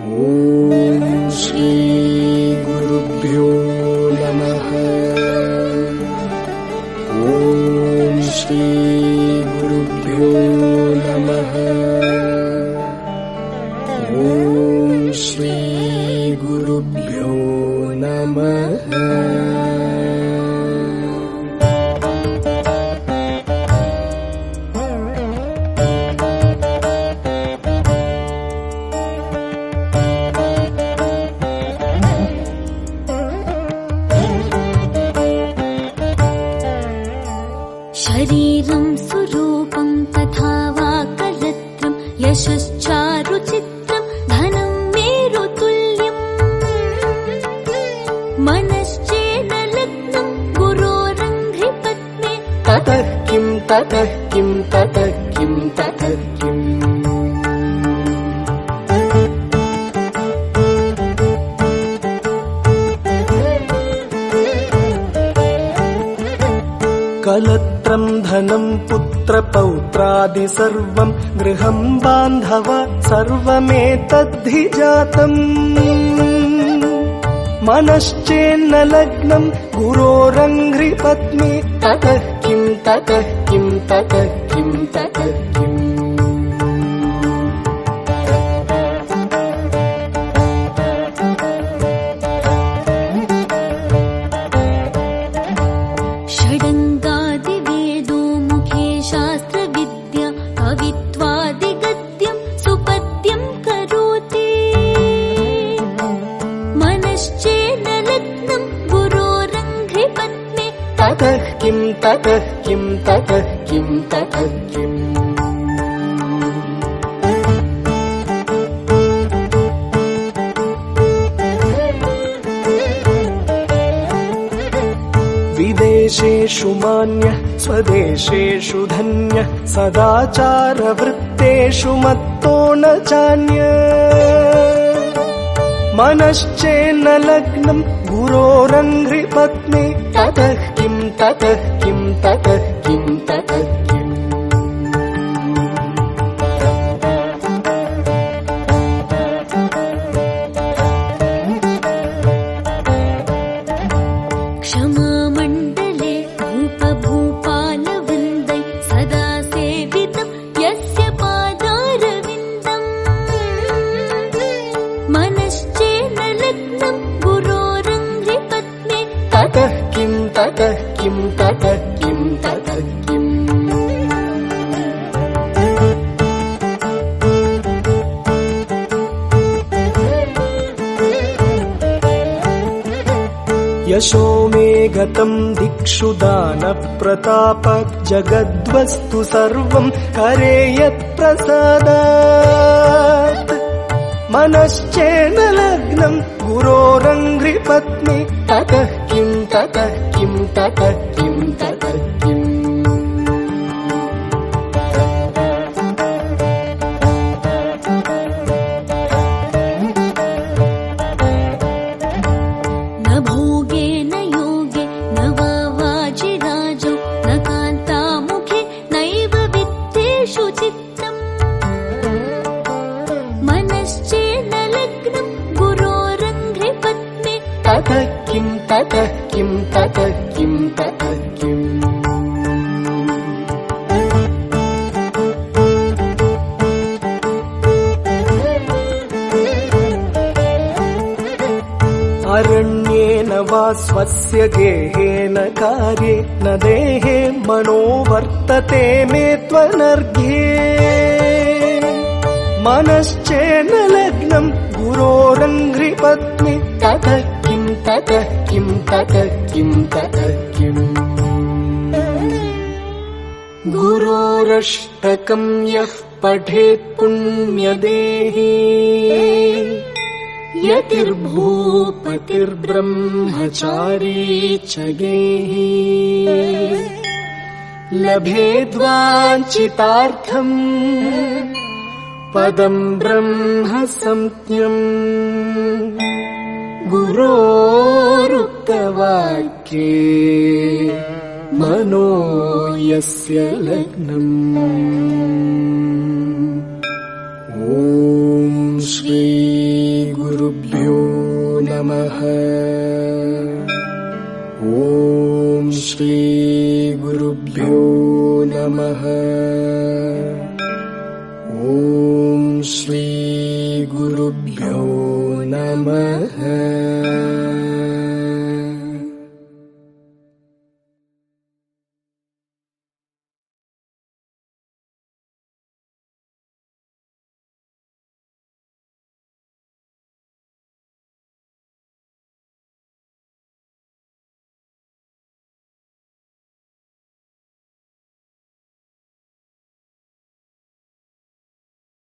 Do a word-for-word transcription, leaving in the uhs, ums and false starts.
ॐ श्री गुरुभ्यो नमः। ॐ श्री गुरुभ्यो नमः। ॐ श्री गुरुभ्यो नमः। शरीरं सुरूपं तथा वा कलत्रं यशश्चारुचित्रं धनं मेरुतुल्यम् मनश्चेन लग्नं गुरोरङ्घ्रिपद्मे ततः किं ततः किं ततः किं ततः किम् कलत्रं धनं पुत्रपौत्रादि सर्वं गृहं बान्धव सर्वमेतद्धि जातम् मनश्चेन्न लग्नं गुरोरङ्घ्रिपद्मे ततः किं ततः किं ततः किं ततः किम् ततः किं ततः किं ततः किं ततः किम् विदेशेषु मान्यः स्वदेशेषु धन्यः सदाचारवृत्तेषु मत्तो न चान्यः मनश्चेन्न लग्नं गुरोरङ्घ्रिपद्मे ततः किं ततः किं ततः किं ततः किम् क्षमामण्डले भूपभूपालवृन्दै सदा सेवितं यस्य पादारविन्दम् मनश्चेन्न लग्नं गुरोरङ्घ्रिपद्मे ततः किं ततः किं ततः किं ततः किम् यशो मे गतं दिक्षु दानप्रताप जगद्वस्तु सर्वं करे यत्प्रसादात् मनश्चेन लग्नं गुरोरङ्घ्रिपद्मे ततः किं ततः किं ततः किं ततः किम् न भोगे न योगे न वा वाजिराजो न कान्तामुखे नैव वित्तेषु चित्तम् मनश्चेन्न लग्नं गुरोरङ्घ्रिपद्मे ततः किं ततः किं ततः किं ततः किम् अरण्येन वा स्वस्य गेहेन कार्ये न देहे मनो वर्तते मे त्वनर्घ्ये मनश्चेन्न लग्नं गुरोरङ्घ्रिपद्मे ततः किं ततः किं ततः किं ततः किम् गुरोरष्टकं यः पठेत् पुण्यदेही यतिर्भूपतिर्ब्रह्मचारी च गेही लभेद्वाञ्छितार्थम् पदं ब्रह्म संज्ञम् गुरोरुक्तवाक्ये मनो यस्य लग्नम्। ॐ श्री श्रीगुरुभ्यो नमः। ॐ श्रीगुरुभ्यो नमः। ॐ श्रीगुरुभ्यो नमः।